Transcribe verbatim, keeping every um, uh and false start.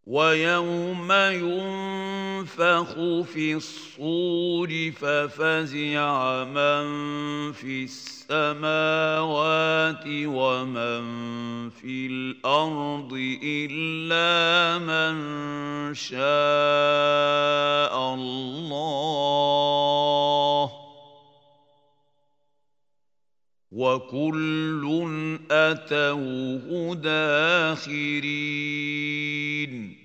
ويوم ينفخ في الصور ففزع من في السماوات ومن في الأرض إلا من شاء الله وكل أتوه داخرين